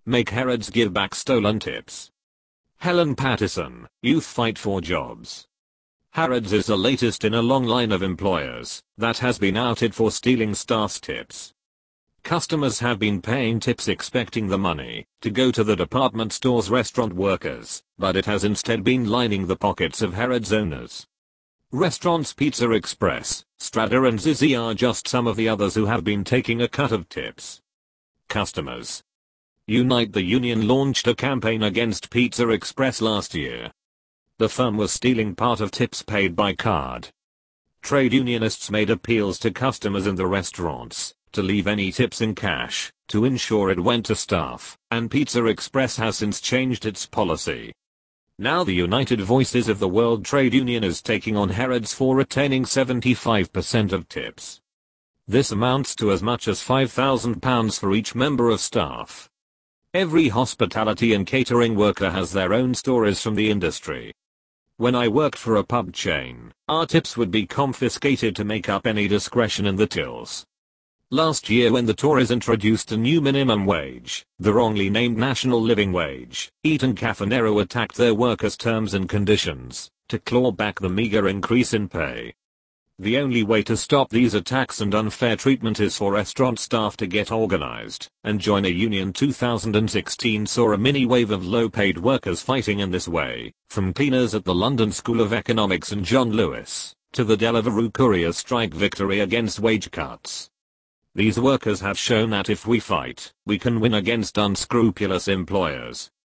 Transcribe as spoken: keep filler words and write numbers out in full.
Make Harrods give back stolen tips. Helen Pattison, Youth Fight for Jobs. Harrods is the latest in a long line of employers that has been outed for stealing staff's tips. Customers have been paying tips expecting the money to go to the department store's restaurant workers, but it has instead been lining the pockets of Harrods owners. Restaurants Pizza Express, Strata and Zizzy are just some of the others who have been taking a cut of tips. Customers Unite. The union launched a campaign against Pizza Express last year. The firm was stealing part of tips paid by card. Trade unionists made appeals to customers in the restaurants to leave any tips in cash to ensure it went to staff, and Pizza Express has since changed its policy. Now the United Voices of the World Trade Union is taking on Harrods for retaining seventy-five percent of tips. This amounts to as much as five thousand pounds for each member of staff. Every hospitality and catering worker has their own stories from the industry. When I worked for a pub chain, our tips would be confiscated to make up any discretion in the tills. Last year when the Tories introduced a new minimum wage, the wrongly named National Living Wage, Eton Cafanero attacked their workers' terms and conditions to claw back the meager increase in pay. The only way to stop these attacks and unfair treatment is for restaurant staff to get organized and join a union. two thousand sixteen saw a mini wave of low-paid workers fighting in this way, from cleaners at the London School of Economics and John Lewis, to the Deliveroo courier strike victory against wage cuts. These workers have shown that if we fight, we can win against unscrupulous employers.